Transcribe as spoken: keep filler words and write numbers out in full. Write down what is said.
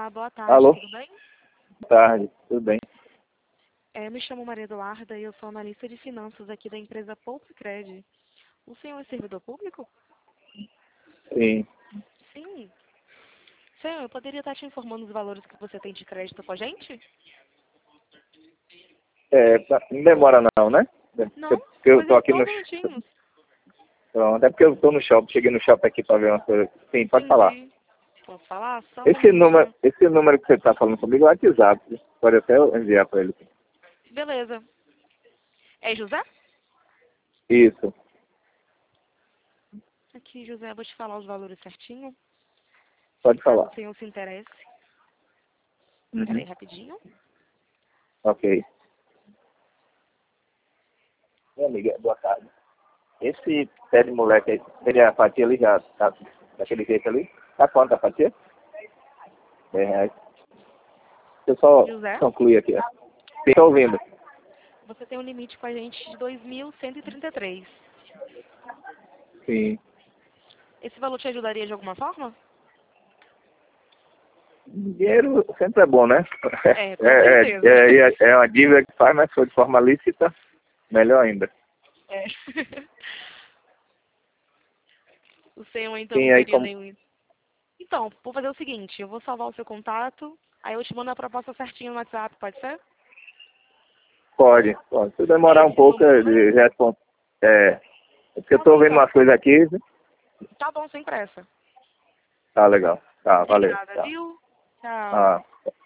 Olá, boa tarde, Alô? tudo bem? Boa tarde, tudo bem? É, me chamo Maria Eduarda e eu sou analista de finanças aqui da empresa Poupa-Cred. O senhor é servidor público? Sim. Sim. Senhor, eu poderia estar te informando os valores que você tem de crédito com a gente? É, tá- não demora não, né? Não, Porque eu coisa tô de aqui no... dois minutinhos. Pronto, é porque eu tô no shopping, cheguei no shopping aqui pra ver uma coisa. Sim, pode falar. Entendi. Posso falar? Só um Esse número, momentinho. esse número que você tá falando comigo é o WhatsApp. Pode até eu enviar pra ele. Beleza. É José? Isso, Aqui, José, eu vou te falar os valores certinho, pode caso falar. o senhor se interesse. Espera Uhum. aí, rapidinho. Ok. Minha amiga, boa tarde. Esse pé de moleque aí, ele a fatia ali já tá daquele jeito ali? Tá quanto a fatia? dez reais. Deixa eu só José, concluir aqui. Estou ouvindo. você tem um limite com a gente de dois mil cento e trinta e três. Sim. Esse valor te ajudaria de alguma forma? Dinheiro sempre é bom, né? É, com É, certeza. é, é, é uma dívida que faz, mas se for de forma lícita, melhor ainda. É. O senhor, então, não Sim, aí teria como nenhum... Então, vou fazer o seguinte, eu vou salvar o seu contato, aí eu te mando a proposta certinha no WhatsApp, pode ser? pode, pode. Se É demorar um esse pouco, número de mesmo? responder. É, é porque eu Tá tô bom, vendo então. umas coisas aqui. Tá bom, sem pressa. Tá legal. Tá, valeu. Obrigada, Tá. viu? Tchau. Ah.